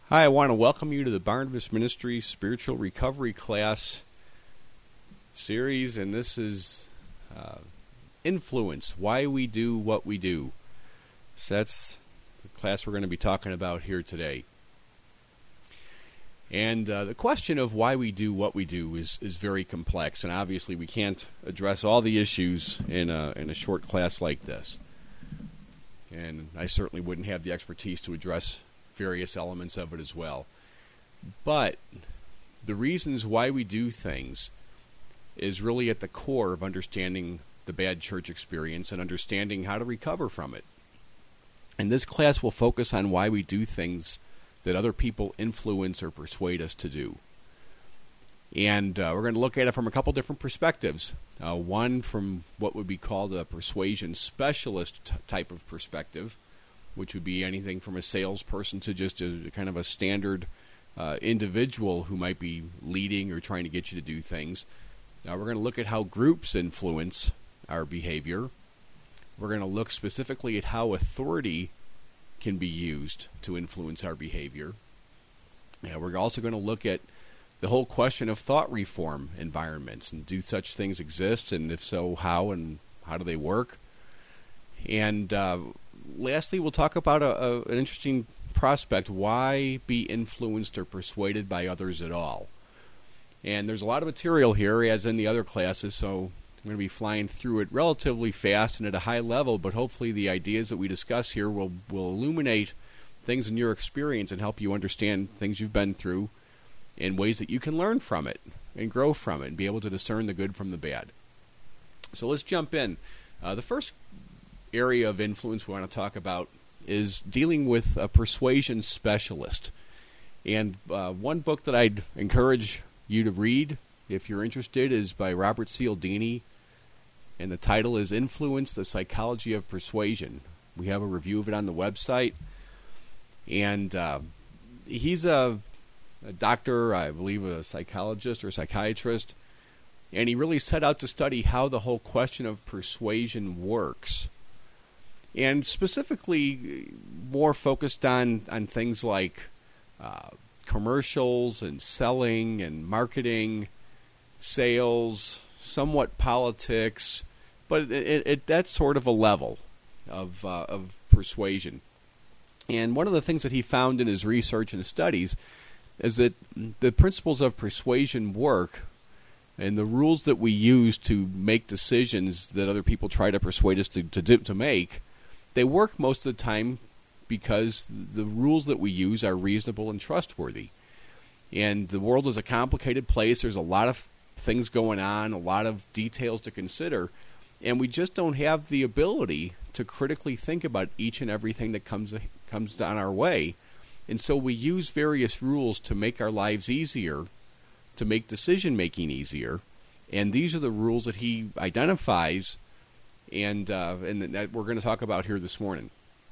Hi, I want to welcome you to the Barnabas Ministry Spiritual Recovery Class series, and this is Influence, Why We Do What We Do. So that's the class we're going to be talking about here today. And the question of why we do what we do is very complex, and obviously we can't address all the issues in a short class like this. And I certainly wouldn't have the expertise to address various elements of it as well. But the reasons why we do things is really at the core of understanding the bad church experience and understanding how to recover from it. And this class will focus on why we do things that other people influence or persuade us to do. And we're going to look at it from a couple different perspectives. One from what would be called a persuasion specialist type of perspective, which would be anything from a salesperson to just a kind of a standard individual who might be leading or trying to get you to do things. We're going to look at how groups influence our behavior. We're going to look specifically at how authority can be used to influence our behavior. We're also going to look at the whole question of thought reform environments, and do such things exist, and if so, how, and how do they work? And lastly, we'll talk about an interesting prospect: why be influenced or persuaded by others at all? And there's a lot of material here, as in the other classes, so I'm going to be flying through it relatively fast and at a high level, but hopefully the ideas that we discuss here will illuminate things in your experience and help you understand things you've been through in ways that you can learn from it and grow from it and be able to discern the good from the bad. So let's jump in. The first area of influence we want to talk about is dealing with a persuasion specialist. And one book that I'd encourage you to read, if you're interested, is by Robert Cialdini, and the title is Influence, the Psychology of Persuasion. We have a review of it on the website. And he's a doctor, I believe a psychologist or psychiatrist, and he really set out to study how the whole question of persuasion works. And specifically more focused on things like commercials and selling and marketing, sales, somewhat politics, but at that sort of a level of persuasion. And one of the things that he found in his research and studies is that the principles of persuasion work, and the rules that we use to make decisions that other people try to persuade us to make, they work most of the time because the rules that we use are reasonable and trustworthy. And the world is a complicated place. There's a lot of things going on, a lot of details to consider, and we just don't have the ability to critically think about each and everything that comes down our way. And so we use various rules to make our lives easier, to make decision-making easier. And these are the rules that he identifies and that we're going to talk about here this morning.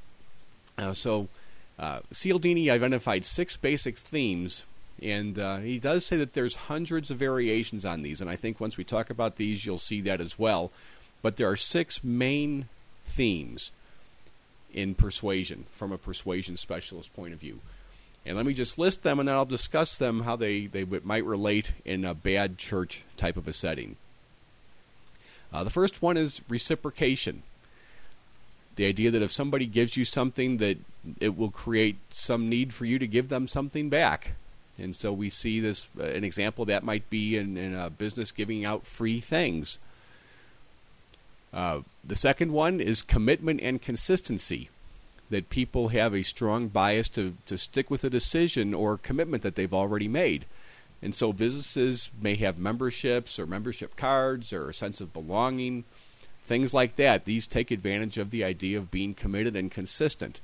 Cialdini identified 6 basic themes, and he does say that there's hundreds of variations on these. And I think once we talk about these, you'll see that as well. But there are 6 main themes in persuasion from a persuasion specialist point of view. And let me just list them, and then I'll discuss them, how they might relate in a bad church type of a setting. The first one is reciprocation. The idea that if somebody gives you something, that it will create some need for you to give them something back. And so we see this, an example of that might be in a business giving out free things. The second one is commitment and consistency, that people have a strong bias to stick with a decision or commitment that they've already made. And so businesses may have memberships or membership cards or a sense of belonging, things like that. These take advantage of the idea of being committed and consistent.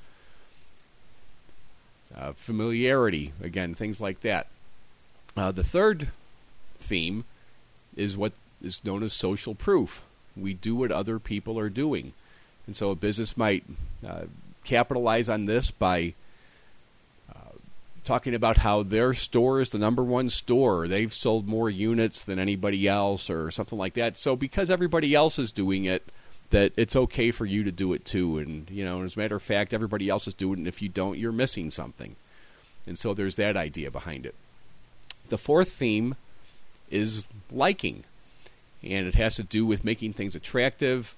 Familiarity, again, things like that. The third theme is what is known as social proof. We do what other people are doing. And so a business might capitalize on this by talking about how their store is the number one store. They've sold more units than anybody else or something like that. So because everybody else is doing it, that it's okay for you to do it too. And, as a matter of fact, everybody else is doing it, and if you don't, you're missing something. And so there's that idea behind it. The fourth theme is liking, and it has to do with making things attractive,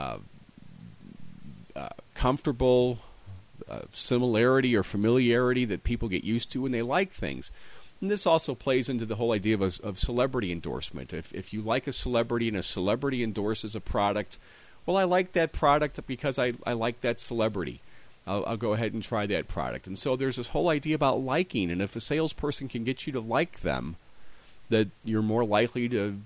comfortable, similarity or familiarity that people get used to when they like things. And this also plays into the whole idea of celebrity endorsement. If you like a celebrity and a celebrity endorses a product, well, I like that product because I like that celebrity. I'll go ahead and try that product. And so there's this whole idea about liking, and if a salesperson can get you to like them, that you're more likely to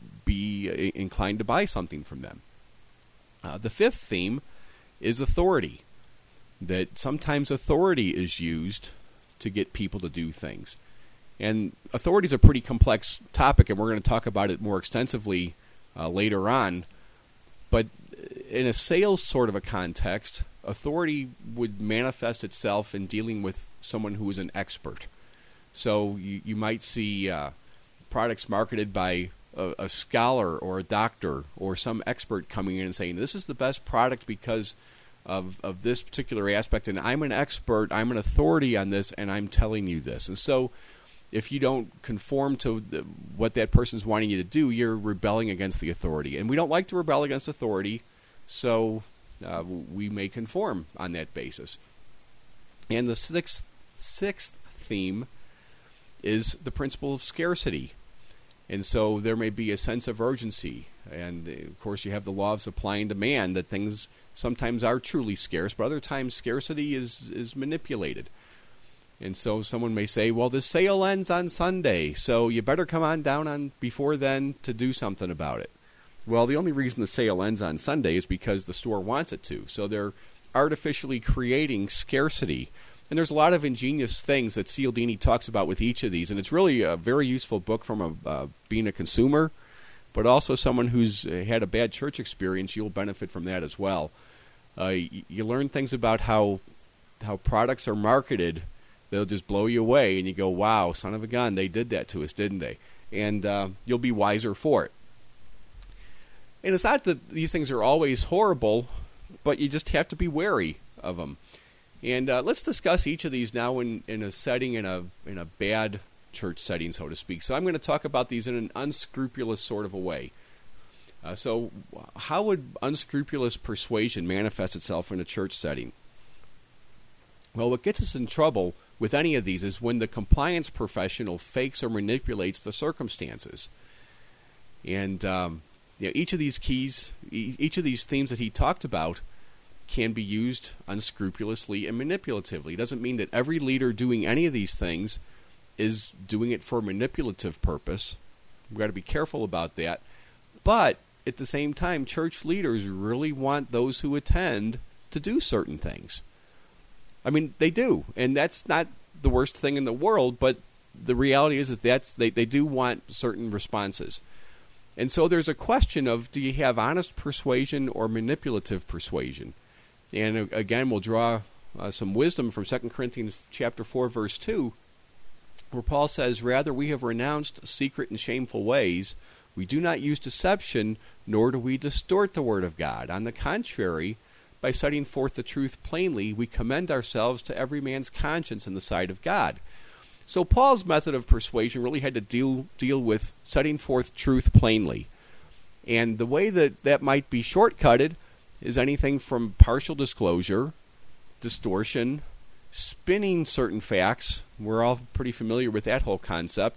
be inclined to buy something from them. The fifth theme is authority, that sometimes authority is used to get people to do things. And authority is a pretty complex topic, and we're going to talk about it more extensively later on. But in a sales sort of a context, authority would manifest itself in dealing with someone who is an expert. So you might see products marketed by a scholar or a doctor or some expert coming in and saying, this is the best product because of this particular aspect, and I'm an expert, I'm an authority on this, and I'm telling you this. And so if you don't conform to what that person's wanting you to do, you're rebelling against the authority. And we don't like to rebel against authority, so we may conform on that basis. And the sixth theme is the principle of scarcity. And so there may be a sense of urgency. And, of course, you have the law of supply and demand, that things sometimes are truly scarce, but other times scarcity is manipulated. And so someone may say, well, this sale ends on Sunday, so you better come on down on before then to do something about it. Well, the only reason the sale ends on Sunday is because the store wants it to. So they're artificially creating scarcity. And there's a lot of ingenious things that Cialdini talks about with each of these. And it's really a very useful book from being a consumer, but also someone who's had a bad church experience. You'll benefit from that as well. You learn things about how products are marketed. They'll just blow you away, and you go, wow, son of a gun, they did that to us, didn't they? And you'll be wiser for it. And it's not that these things are always horrible, but you just have to be wary of them. And let's discuss each of these now in a setting, in a bad church setting, so to speak. So I'm going to talk about these in an unscrupulous sort of a way. So how would unscrupulous persuasion manifest itself in a church setting? Well, what gets us in trouble with any of these is when the compliance professional fakes or manipulates the circumstances. And each of these keys, each of these themes that he talked about can be used unscrupulously and manipulatively. It doesn't mean that every leader doing any of these things is doing it for a manipulative purpose. We've got to be careful about that. But at the same time, church leaders really want those who attend to do certain things. I mean, they do, and that's not the worst thing in the world, but the reality is that they do want certain responses. And so there's a question of, do you have honest persuasion or manipulative persuasion? And again, we'll draw some wisdom from 2 Corinthians chapter 4, verse 2, where Paul says, rather we have renounced secret and shameful ways. We do not use deception, nor do we distort the word of God. On the contrary, by setting forth the truth plainly, we commend ourselves to every man's conscience in the sight of God. So Paul's method of persuasion really had to deal with setting forth truth plainly. And the way that might be shortcutted is anything from partial disclosure, distortion, spinning certain facts. We're all pretty familiar with that whole concept.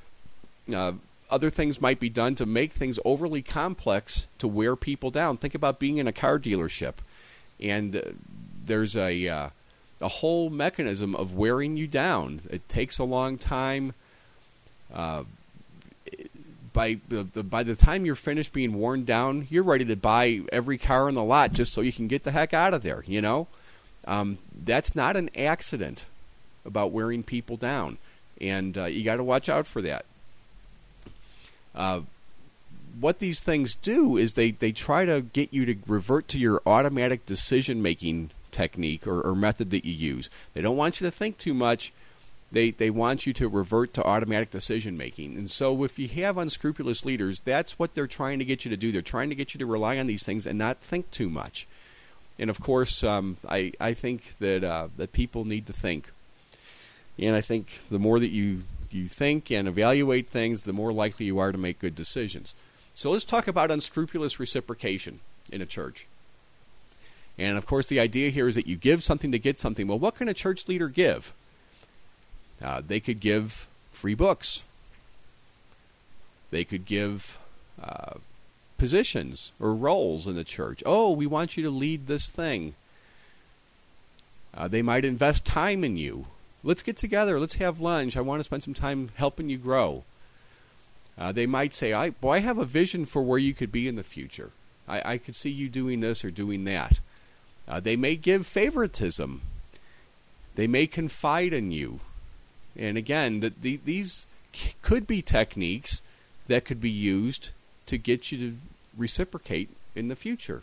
Other things might be done to make things overly complex to wear people down. Think about being in a car dealership. And there's a whole mechanism of wearing you down. It takes a long time. By the time you're finished being worn down, you're ready to buy every car in the lot just so you can get the heck out of there. You know, that's not an accident about wearing people down, and you got to watch out for that. What these things do is they try to get you to revert to your automatic decision-making technique or method that you use. They don't want you to think too much. They want you to revert to automatic decision-making. And so if you have unscrupulous leaders, that's what they're trying to get you to do. They're trying to get you to rely on these things and not think too much. And, of course, I think that people need to think. And I think the more that you think and evaluate things, the more likely you are to make good decisions. So let's talk about unscrupulous reciprocation in a church. And of course, the idea here is that you give something to get something. Well, what can a church leader give? They could give free books. They could give positions or roles in the church. Oh, we want you to lead this thing. They might invest time in you. Let's get together. Let's have lunch. I want to spend some time helping you grow. They might say, I have a vision for where you could be in the future. I could see you doing this or doing that. They may give favoritism. They may confide in you. And again, these could be techniques that could be used to get you to reciprocate in the future.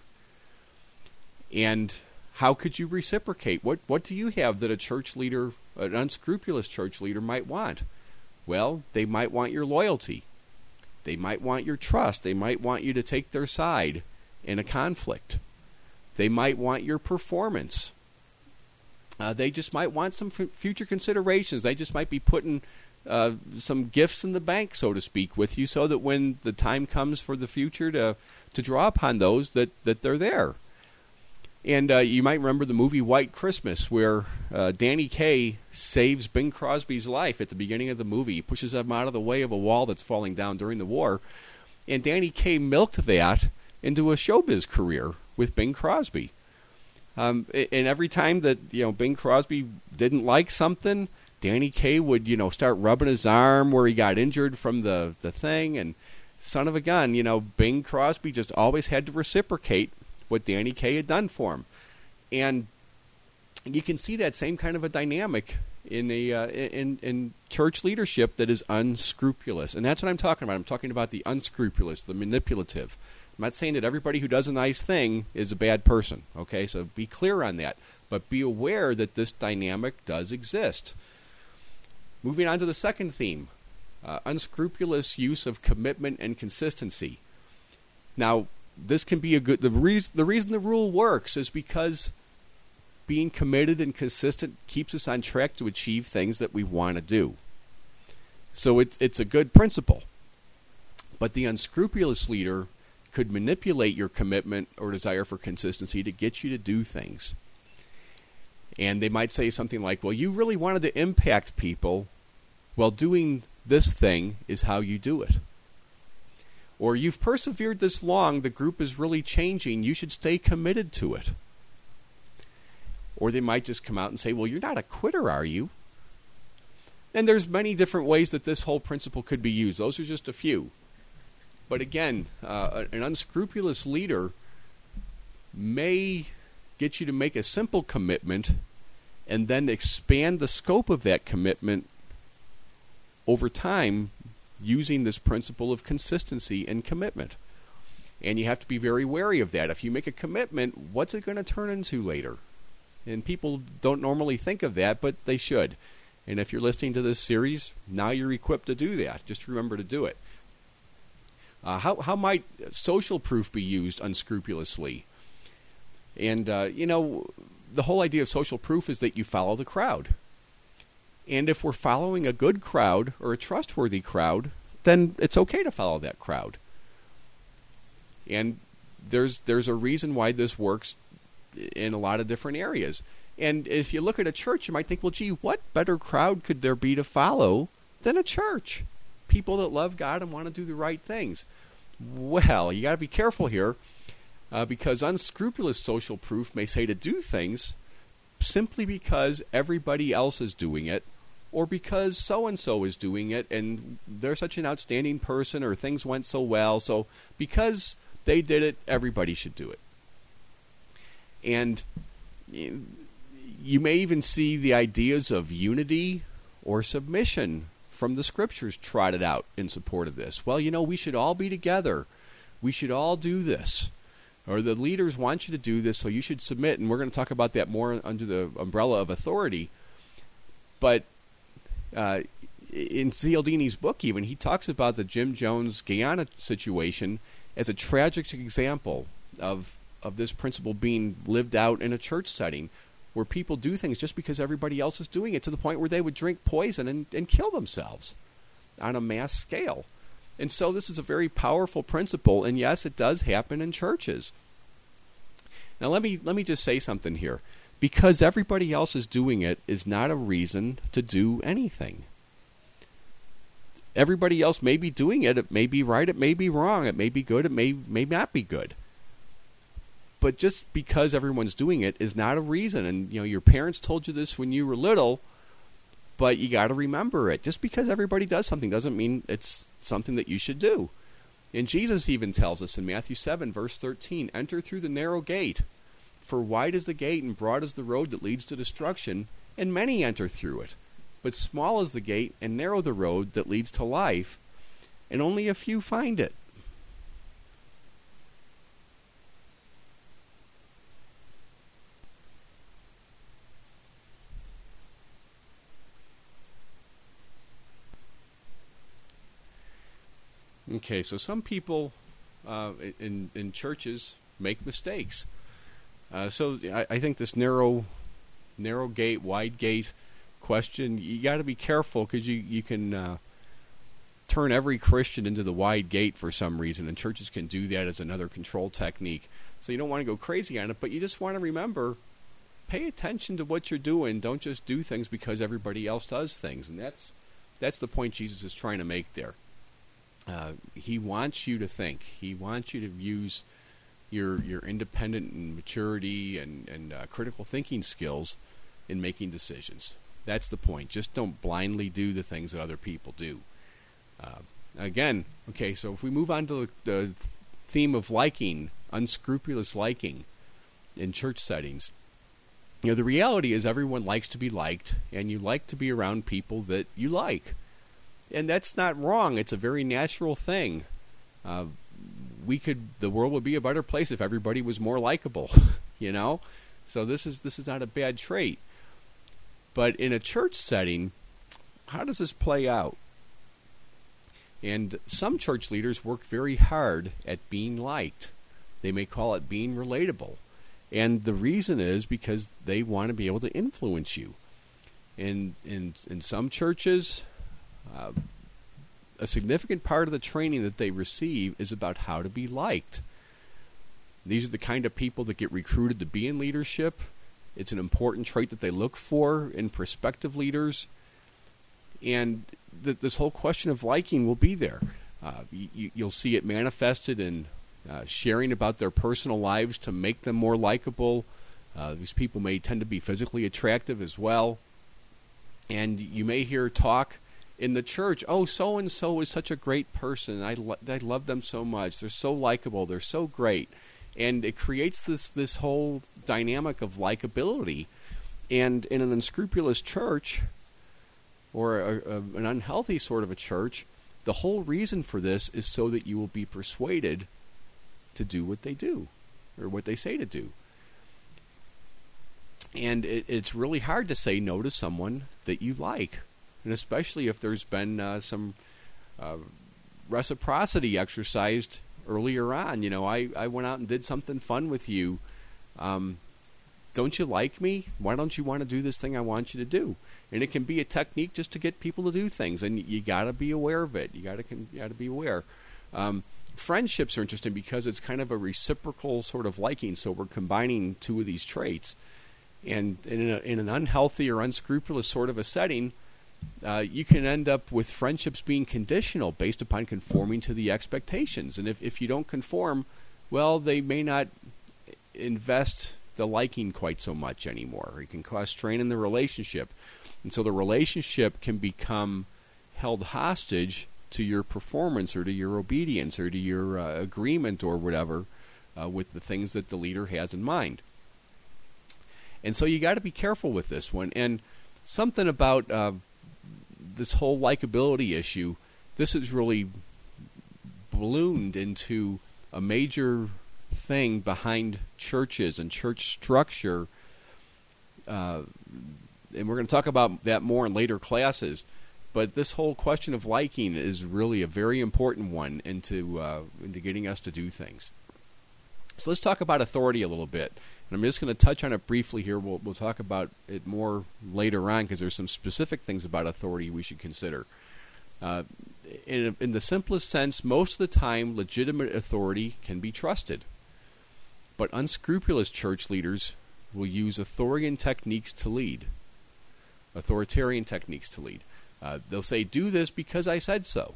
And how could you reciprocate? What do you have that a church leader, an unscrupulous church leader, might want? Well, they might want your loyalty. They might want your trust. They might want you to take their side in a conflict. They might want your performance. They just might want some future considerations. They just might be putting some gifts in the bank, so to speak, with you, so that when the time comes for the future to draw upon those, that they're there. And you might remember the movie White Christmas, where Danny Kaye saves Bing Crosby's life at the beginning of the movie. He pushes him out of the way of a wall that's falling down during the war. And Danny Kaye milked that into a showbiz career with Bing Crosby. And every time that Bing Crosby didn't like something, Danny Kaye would start rubbing his arm where he got injured from the thing. And son of a gun, Bing Crosby just always had to reciprocate what Danny Kaye had done for him. And you can see that same kind of a dynamic in church leadership that is unscrupulous. And that's what I'm talking about. I'm talking about the unscrupulous, the manipulative. I'm not saying that everybody who does a nice thing is a bad person, okay? So be clear on that. But be aware that this dynamic does exist. Moving on to the second theme, unscrupulous use of commitment and consistency. Now, this can be the reason the rule works is because being committed and consistent keeps us on track to achieve things that we want to do. So it's a good principle. But the unscrupulous leader could manipulate your commitment or desire for consistency to get you to do things. And they might say something like, well, you really wanted to impact people. Well, doing this thing is how you do it. Or you've persevered this long, the group is really changing, you should stay committed to it. Or they might just come out and say, well, you're not a quitter, are you? And there's many different ways that this whole principle could be used. Those are just a few. But again, an unscrupulous leader may get you to make a simple commitment and then expand the scope of that commitment over time using this principle of consistency and commitment. And you have to be very wary of that. If you make a commitment, what's it going to turn into later? And people don't normally think of that, but they should. And if you're listening to this series, now you're equipped to do that. Just remember to do it. How might social proof be used unscrupulously? And, the whole idea of social proof is that you follow the crowd. And if we're following a good crowd or a trustworthy crowd, then it's okay to follow that crowd. And there's a reason why this works in a lot of different areas. And if you look at a church, you might think, well, gee, what better crowd could there be to follow than a church? People that love God and want to do the right things. Well, you got to be careful here because unscrupulous social proof may say to do things simply because everybody else is doing it or because so-and-so is doing it and they're such an outstanding person or things went so well. So because they did it, everybody should do it. And you may even see the ideas of unity or submission from the scriptures trotted out in support of this. Well, we should all be together. We should all do this. Or the leaders want you to do this, so you should submit. And we're going to talk about that more under the umbrella of authority. But in Cialdini's book even, he talks about the Jim Jones-Guyana situation as a tragic example of this principle being lived out in a church setting where people do things just because everybody else is doing it, to the point where they would drink poison and kill themselves on a mass scale. And so this is a very powerful principle, and yes, it does happen in churches. Now let me just say something here. Because everybody else is doing it is not a reason to do anything. Everybody else may be doing it. It may be right. It may be wrong. It may be good. It may not be good. But just because everyone's doing it is not a reason. And your parents told you this when you were little, but you got to remember it. Just because everybody does something doesn't mean it's something that you should do. And Jesus even tells us in Matthew 7, verse 13, "Enter through the narrow gate. For wide is the gate and broad is the road that leads to destruction, and many enter through it. But small is the gate and narrow the road that leads to life, and only a few find it." Okay, so some people in churches make mistakes. So I think this narrow gate, wide gate question, you got to be careful, because you can turn every Christian into the wide gate for some reason, and churches can do that as another control technique. So you don't want to go crazy on it, but you just want to remember, pay attention to what you're doing. Don't just do things because everybody else does things, and that's the point Jesus is trying to make there. He wants you to think. He wants you to use your independent and maturity and critical thinking skills in making decisions. That's the point. Just don't blindly do the things that other people do. Again, okay, so if we move on to the theme of liking, unscrupulous liking in church settings, the reality is everyone likes to be liked, and you like to be around people that you like. And that's not wrong. It's a very natural thing. The world would be a better place if everybody was more likable, So this is not a bad trait. But in a church setting, how does this play out? And some church leaders work very hard at being liked. They may call it being relatable. And the reason is because they want to be able to influence you. In some churches, a significant part of the training that they receive is about how to be liked. These are the kind of people that get recruited to be in leadership. It's an important trait that they look for in prospective leaders. And this whole question of liking will be there. You'll see it manifested in sharing about their personal lives to make them more likable. These people may tend to be physically attractive as well. And you may hear talk in the church, "Oh, so-and-so is such a great person. I love them so much. They're so likable. They're so great." And it creates this whole dynamic of likability. And in an unscrupulous church, or an unhealthy sort of a church, the whole reason for this is so that you will be persuaded to do what they do, or what they say to do. And it's really hard to say no to someone that you like. And especially if there's been some reciprocity exercised earlier on. I went out and did something fun with you. Don't you like me? Why don't you want to do this thing I want you to do? And it can be a technique just to get people to do things, and you got to be aware of it. You got to be aware. Friendships are interesting because it's kind of a reciprocal sort of liking. So we're combining two of these traits. And in an unhealthy or unscrupulous sort of a setting, you can end up with friendships being conditional based upon conforming to the expectations. And if you don't conform, well, they may not invest the liking quite so much anymore. It can cause strain in the relationship. And so the relationship can become held hostage to your performance or to your obedience or to your agreement or whatever with the things that the leader has in mind. And so you got to be careful with this one. And something about this whole likability issue, this has really ballooned into a major thing behind churches and church structure. And we're going to talk about that more in later classes. But this whole question of liking is really a very important one into getting us to do things. So let's talk about authority a little bit. And I'm just going to touch on it briefly here. We'll talk about it more later on because there's some specific things about authority we should consider. In the simplest sense, most of the time, legitimate authority can be trusted. But unscrupulous church leaders will use authoritarian techniques to lead. They'll say, do this because I said so.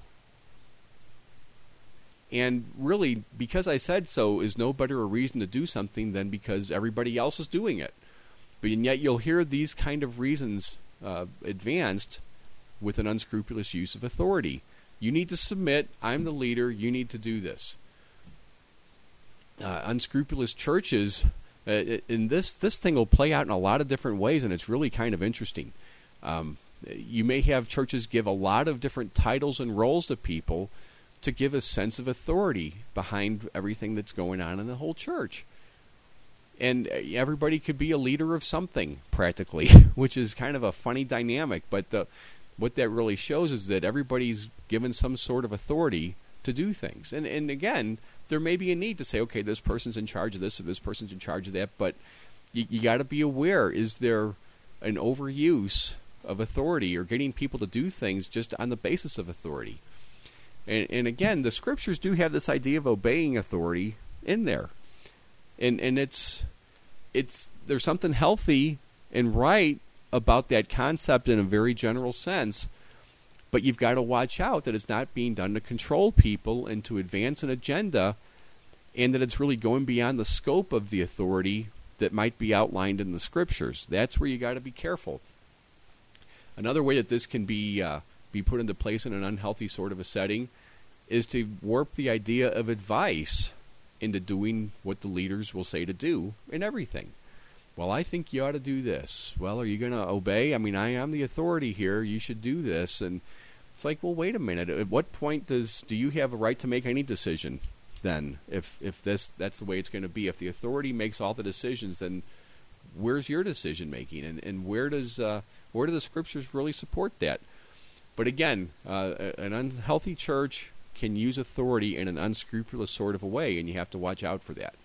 And really, because I said so is no better a reason to do something than because everybody else is doing it. But and yet you'll hear these kind of reasons advanced with an unscrupulous use of authority. You need to submit. I'm the leader. You need to do this. Unscrupulous churches, and this thing will play out in a lot of different ways, and it's really kind of interesting. You may have churches give a lot of different titles and roles to people to give a sense of authority behind everything that's going on in the whole church. And everybody could be a leader of something, practically, which is kind of a funny dynamic. But what that really shows is that everybody's given some sort of authority to do things. And again, there may be a need to say, okay, this person's in charge of this or this person's in charge of that. But you got to be aware, is there an overuse of authority or getting people to do things just on the basis of authority? And again, the scriptures do have this idea of obeying authority in there. And it's there's something healthy and right about that concept in a very general sense, but you've got to watch out that it's not being done to control people and to advance an agenda, and that it's really going beyond the scope of the authority that might be outlined in the scriptures. That's where you got to be careful. Another way that this can be put into place in an unhealthy sort of a setting is to warp the idea of advice into doing what the leaders will say to do in everything. Well, I think you ought to do this. Well, are you going to obey? I mean, I am the authority here. You should do this. And it's like, well, wait a minute. At what point do you have a right to make any decision then? If that's the way it's going to be. If the authority makes all the decisions, then where's your decision making? And where do the scriptures really support that? But again, an unhealthy church can use authority in an unscrupulous sort of a way, and you have to watch out for that.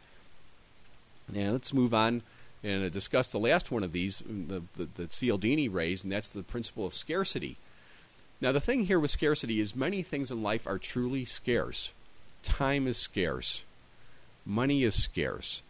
Now let's move on and discuss the last one of these that Cialdini raised, and that's the principle of scarcity. Now the thing here with scarcity is many things in life are truly scarce. Time is scarce. Money is scarce.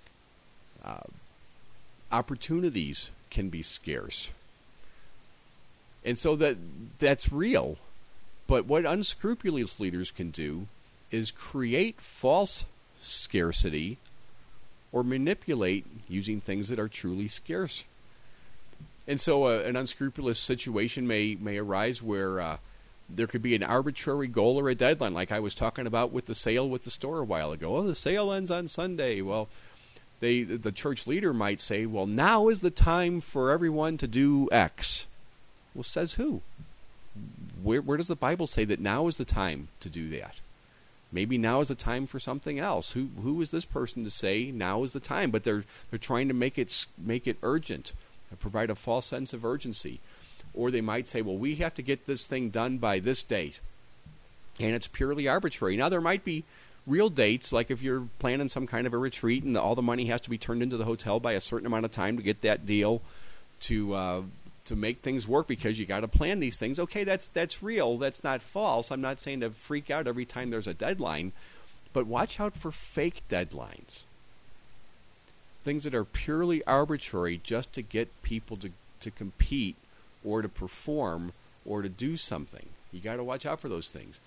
Opportunities can be scarce. And so that's real. But what unscrupulous leaders can do is create false scarcity or manipulate using things that are truly scarce. And so an unscrupulous situation may arise where there could be an arbitrary goal or a deadline, like I was talking about with the sale with the store a while ago. Oh, the sale ends on Sunday. Well, the church leader might say, well, now is the time for everyone to do X. Well, says who? Where does the Bible say that now is the time to do that? Maybe now is the time for something else. Who is this person to say now is the time? But they're trying to make it urgent, provide a false sense of urgency. Or they might say, well, we have to get this thing done by this date. And it's purely arbitrary. Now, there might be real dates, like if you're planning some kind of a retreat and all the money has to be turned into the hotel by a certain amount of time to get that deal to make things work, because you got to plan these things. Okay, that's real. That's not false. I'm not saying to freak out every time there's a deadline, but watch out for fake deadlines. Things that are purely arbitrary just to get people to compete or to perform or to do something. You got to watch out for those things.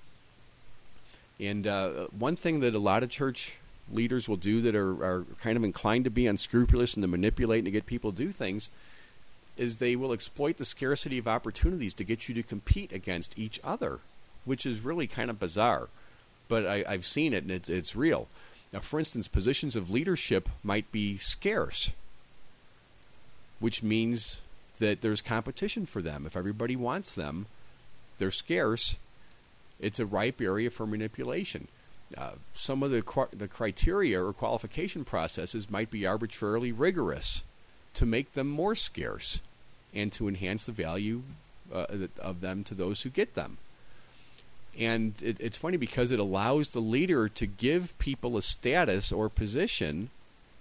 And one thing that a lot of church leaders will do that are kind of inclined to be unscrupulous and to manipulate and to get people to do things is they will exploit the scarcity of opportunities to get you to compete against each other, which is really kind of bizarre. But I've seen it, and it's real. Now, for instance, positions of leadership might be scarce, which means that there's competition for them. If everybody wants them, they're scarce. It's a ripe area for manipulation. Some of the criteria or qualification processes might be arbitrarily rigorous to make them more scarce and to enhance the value of them to those who get them. And it's funny because it allows the leader to give people a status or position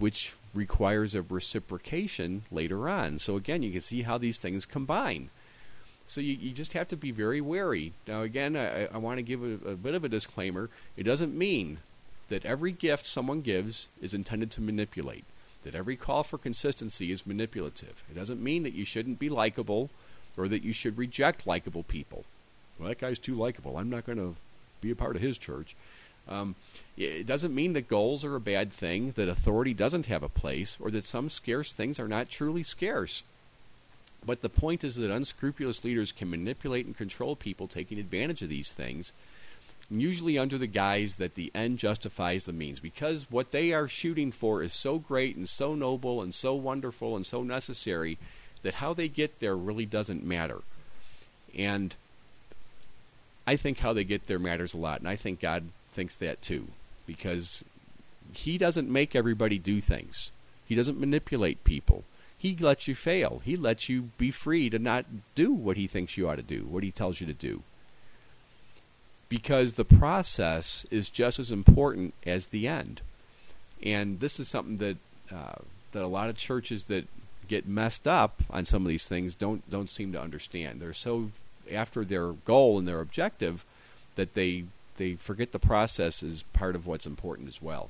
which requires a reciprocation later on. So again, you can see how these things combine. So you just have to be very wary. Now again, I want to give a bit of a disclaimer. It doesn't mean that every gift someone gives is intended to manipulate, that every call for consistency is manipulative. It doesn't mean that you shouldn't be likable or that you should reject likable people. Well, that guy's too likable. I'm not going to be a part of his church. It doesn't mean that goals are a bad thing, that authority doesn't have a place, or that some scarce things are not truly scarce. But the point is that unscrupulous leaders can manipulate and control people taking advantage of these things, usually under the guise that the end justifies the means, because what they are shooting for is so great and so noble and so wonderful and so necessary that how they get there really doesn't matter. And I think how they get there matters a lot, and I think God thinks that too, because He doesn't make everybody do things. He doesn't manipulate people. He lets you fail. He lets you be free to not do what He thinks you ought to do, what He tells you to do. Because the process is just as important as the end. And this is something that a lot of churches that get messed up on some of these things don't seem to understand. They're so after their goal and their objective that they forget the process is part of what's important as well.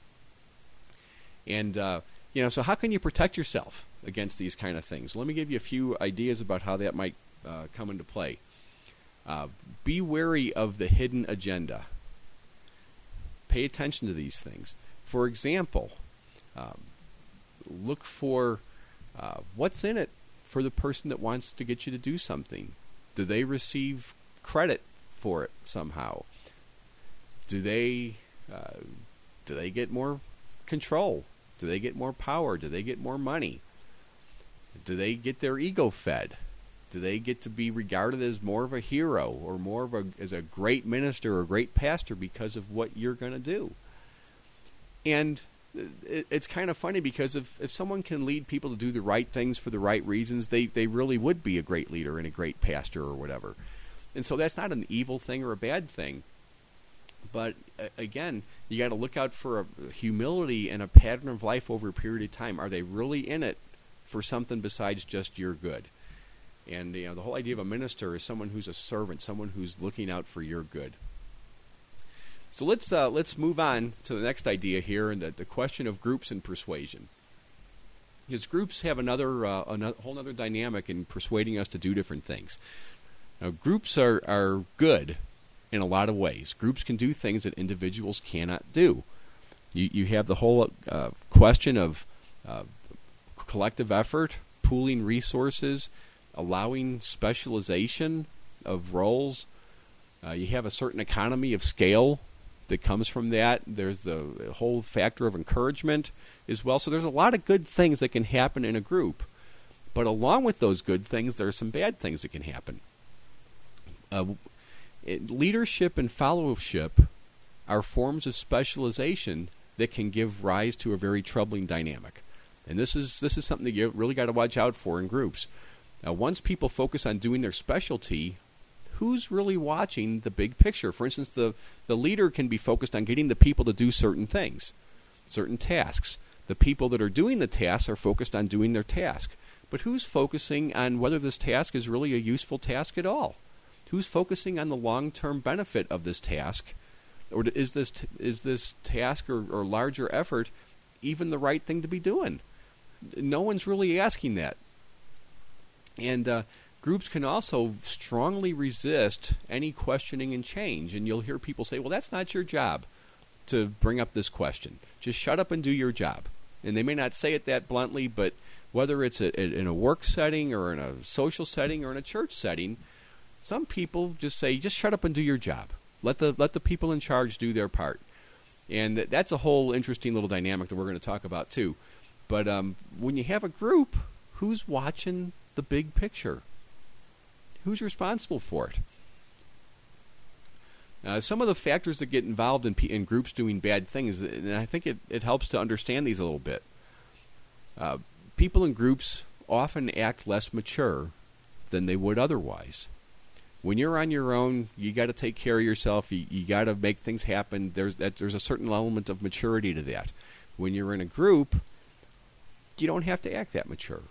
And so how can you protect yourself against these kind of things? Let me give you a few ideas about how that might come into play. Be wary of the hidden agenda. Pay attention to these things. For example, look for what's in it for the person that wants to get you to do something. Do they receive credit for it somehow? Do they get more control? Do they get more power? Do they get more money? Do they get their ego fed? Do they get to be regarded as more of a hero or more of as a great minister or great pastor because of what you're going to do? And it's kind of funny because if someone can lead people to do the right things for the right reasons, they really would be a great leader and a great pastor or whatever. And so that's not an evil thing or a bad thing. But again, you got to look out for a humility and a pattern of life over a period of time. Are they really in it for something besides just your good? And the whole idea of a minister is someone who's a servant, someone who's looking out for your good. So let's move on to the next idea here, and the question of groups and persuasion. Because groups have another whole other dynamic in persuading us to do different things. Now, groups are good in a lot of ways. Groups can do things that individuals cannot do. You have the whole question of collective effort, pooling resources, allowing specialization of roles. You have a certain economy of scale that comes from that. There's the whole factor of encouragement as well. So there's a lot of good things that can happen in a group. But along with those good things, there are some bad things that can happen. Leadership and fellowship are forms of specialization that can give rise to a very troubling dynamic. And this is something that you really got to watch out for in groups. Now, once people focus on doing their specialty, who's really watching the big picture? For instance, the leader can be focused on getting the people to do certain things, certain tasks. The people that are doing the tasks are focused on doing their task. But who's focusing on whether this task is really a useful task at all? Who's focusing on the long-term benefit of this task? Or is this task or larger effort even the right thing to be doing? No one's really asking that. And groups can also strongly resist any questioning and change. And you'll hear people say, well, that's not your job to bring up this question. Just shut up and do your job. And they may not say it that bluntly, but whether it's in a work setting or in a social setting or in a church setting, some people just say, just shut up and do your job. Let the people in charge do their part. And that's a whole interesting little dynamic that we're going to talk about too. But when you have a group, who's watching the big picture? Who's responsible for it? Some of the factors that get involved in groups doing bad things, and I think it helps to understand these a little bit. People in groups often act less mature than they would otherwise. When you're on your own, you got to take care of yourself. You got to make things happen. There's a certain element of maturity to that. When you're in a group, you don't have to act that mature.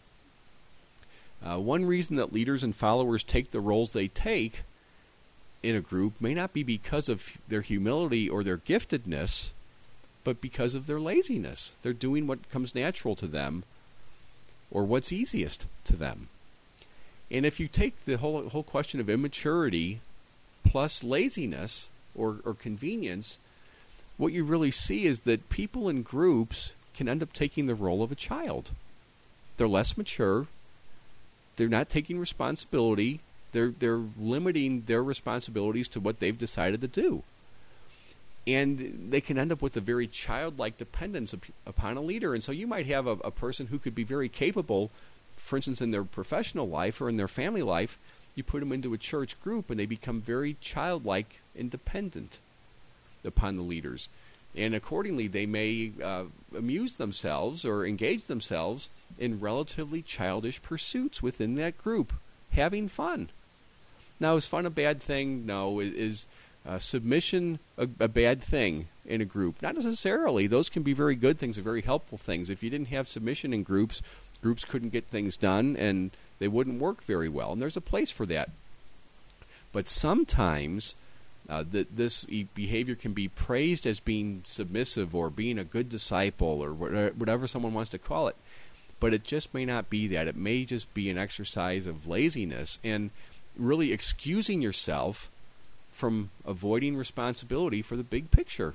One reason that leaders and followers take the roles they take in a group may not be because of their humility or their giftedness, but because of their laziness. They're doing what comes natural to them or what's easiest to them. And if you take the whole question of immaturity plus laziness or convenience, what you really see is that people in groups can end up taking the role of a child. They're less mature. They're not taking responsibility. They're limiting their responsibilities to what they've decided to do. And they can end up with a very childlike dependence upon a leader. And so you might have a person who could be very capable, for instance, in their professional life or in their family life. You put them into a church group and they become very childlike and dependent upon the leaders. And accordingly, they may amuse themselves or engage themselves in relatively childish pursuits within that group, having fun. Now, is fun a bad thing? No. Is submission a bad thing in a group? Not necessarily. Those can be very good things and very helpful things. If you didn't have submission in groups couldn't get things done and they wouldn't work very well. And there's a place for that. But sometimes this behavior can be praised as being submissive or being a good disciple or whatever someone wants to call it. But it just may not be that. It may just be an exercise of laziness and really excusing yourself from avoiding responsibility for the big picture.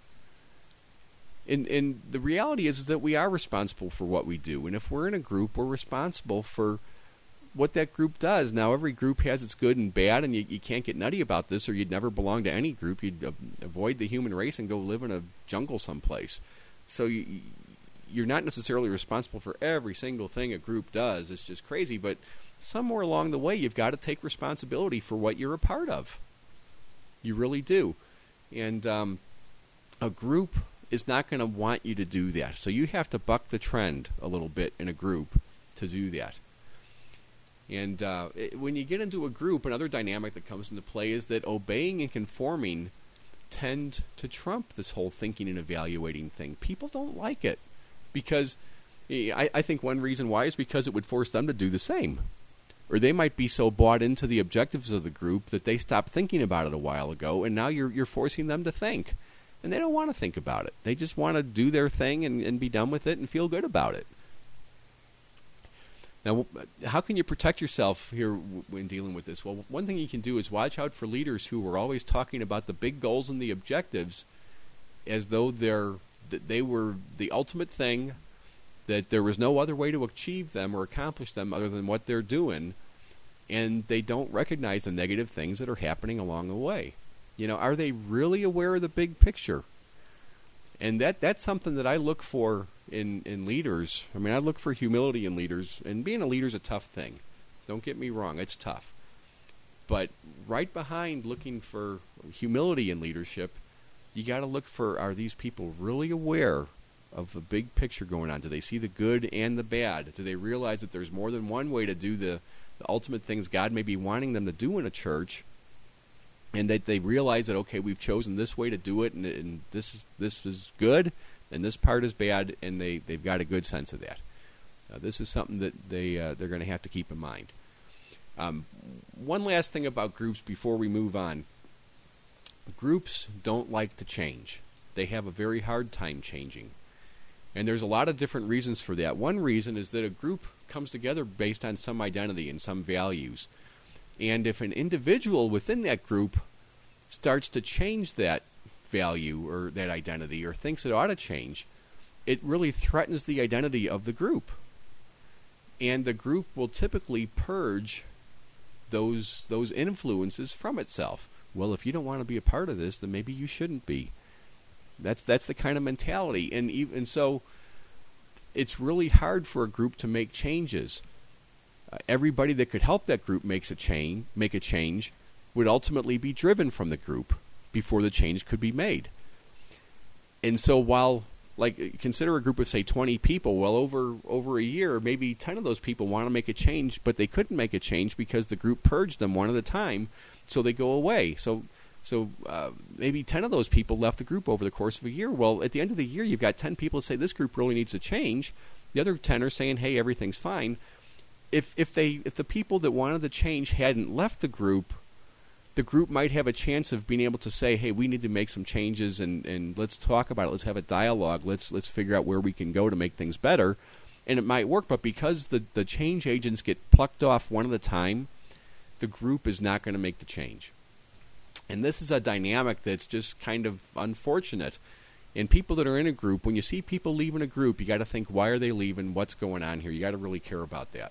And the reality is that we are responsible for what we do. And if we're in a group, we're responsible for what that group does. Now, every group has its good and bad, and you can't get nutty about this or you'd never belong to any group. You'd avoid the human race and go live in a jungle someplace. So you're not necessarily responsible for every single thing a group does. It's just crazy. But somewhere along the way, you've got to take responsibility for what you're a part of. You really do. And a group is not going to want you to do that. So you have to buck the trend a little bit in a group to do that. And when you get into a group, another dynamic that comes into play is that obeying and conforming tend to trump this whole thinking and evaluating thing. People don't like it because I think one reason why is because it would force them to do the same. Or they might be so bought into the objectives of the group that they stopped thinking about it a while ago, and now you're forcing them to think. And they don't want to think about it. They just want to do their thing and be done with it and feel good about it. Now, how can you protect yourself here when dealing with this? Well, one thing you can do is watch out for leaders who are always talking about the big goals and the objectives as though they were the ultimate thing, that there was no other way to achieve them or accomplish them other than what they're doing, and they don't recognize the negative things that are happening along the way. You know, are they really aware of the big picture? And that's something that I look for in leaders. I mean, I look for humility in leaders, and being a leader is a tough thing. Don't get me wrong, it's tough. But right behind looking for humility in leadership, you got to look for, are these people really aware of the big picture going on? Do they see the good and the bad? Do they realize that there's more than one way to do the ultimate things God may be wanting them to do in a church? And that they realize that, okay, we've chosen this way to do it, and this is good, and this part is bad, and they've got a good sense of that. This is something that they're going to have to keep in mind. One last thing about groups before we move on. Groups don't like to change. They have a very hard time changing. And there's a lot of different reasons for that. One reason is that a group comes together based on some identity and some values. And if an individual within that group starts to change that value or that identity or thinks it ought to change, it really threatens the identity of the group. And the group will typically purge those influences from itself. Well, if you don't want to be a part of this, then maybe you shouldn't be. That's the kind of mentality. And so it's really hard for a group to make changes. Everybody that could help that group make a change would ultimately be driven from the group before the change could be made. And so while, consider a group of, say, 20 people, well, over a year, maybe 10 of those people want to make a change, but they couldn't make a change because the group purged them one at a time, so they go away. So So maybe 10 of those people left the group over the course of a year. Well, at the end of the year, you've got 10 people that say this group really needs to change. The other 10 are saying, hey, everything's fine. If the people that wanted to change hadn't left the group might have a chance of being able to say, hey, we need to make some changes and let's talk about it. Let's have a dialogue. Let's figure out where we can go to make things better. And it might work, but because the change agents get plucked off one at a time, the group is not going to make the change. And this is a dynamic that's just kind of unfortunate. And people that are in a group, when you see people leaving a group, you got to think, why are they leaving? What's going on here? You got to really care about that.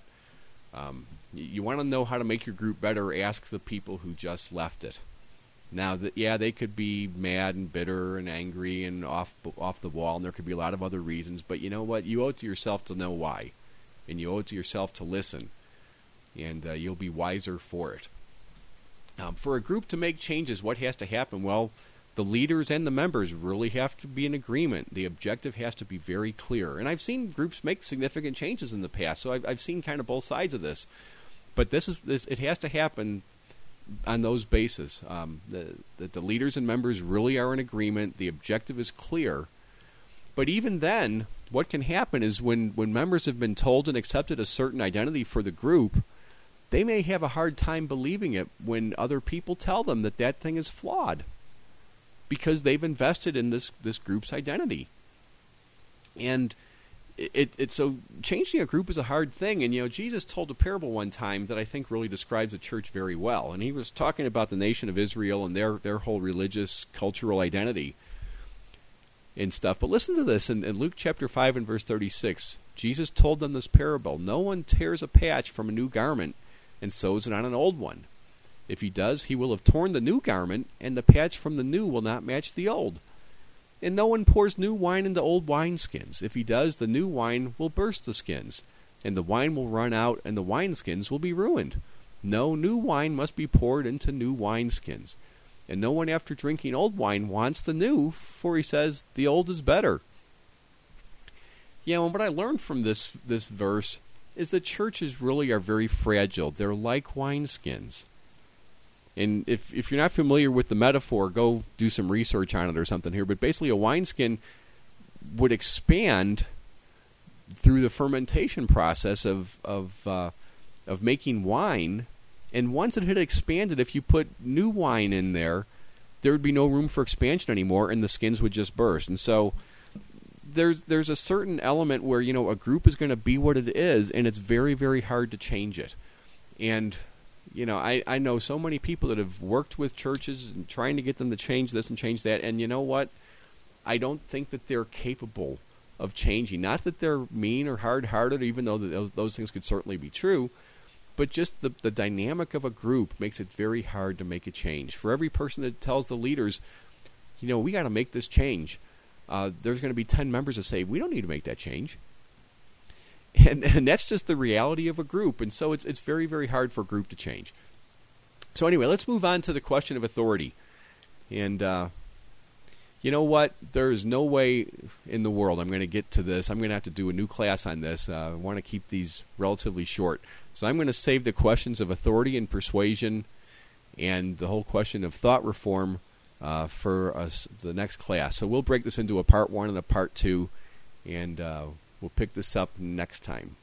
You want to know how to make your group better, ask the people who just left it. Now, they could be mad and bitter and angry and off the wall, and there could be a lot of other reasons. But you know what? You owe it to yourself to know why. And you owe it to yourself to listen. And you'll be wiser for it. For a group to make changes, what has to happen? Well, the leaders and the members really have to be in agreement. The objective has to be very clear. And I've seen groups make significant changes in the past, so I've seen kind of both sides of this. But it has to happen on those bases. That the leaders and members really are in agreement. The objective is clear. But even then, what can happen is when members have been told and accepted a certain identity for the group, they may have a hard time believing it when other people tell them that thing is flawed because they've invested in this group's identity. And it's so changing a group is a hard thing. And, Jesus told a parable one time that I think really describes the church very well. And he was talking about the nation of Israel and their whole religious, cultural identity and stuff. But listen to this in Luke chapter 5 and verse 36. Jesus told them this parable. No one tears a patch from a new garment and sews it on an old one. If he does, he will have torn the new garment, and the patch from the new will not match the old. And no one pours new wine into old wineskins. If he does, the new wine will burst the skins, and the wine will run out, and the wineskins will be ruined. No, new wine must be poured into new wineskins. And no one after drinking old wine wants the new, for he says, the old is better. And what I learned from this verse is that churches really are very fragile. They're like wineskins. And if you're not familiar with the metaphor, go do some research on it or something here. But basically a wineskin would expand through the fermentation process of making wine. And once it had expanded, if you put new wine in there would be no room for expansion anymore, and the skins would just burst. And so there's a certain element where, a group is going to be what it is, and it's very, very hard to change it. And, I know so many people that have worked with churches and trying to get them to change this and change that, and you know what? I don't think that they're capable of changing. Not that they're mean or hard-hearted, even though those things could certainly be true, but just the dynamic of a group makes it very hard to make a change. For every person that tells the leaders, we got to make this change, there's going to be 10 members that say, we don't need to make that change. And that's just the reality of a group. And so it's very, very hard for a group to change. So anyway, let's move on to the question of authority. And you know what? There is no way in the world I'm going to get to this. I'm going to have to do a new class on this. I want to keep these relatively short. So I'm going to save the questions of authority and persuasion and the whole question of thought reform for the next class. So we'll break this into a part 1 and a part 2, and we'll pick this up next time.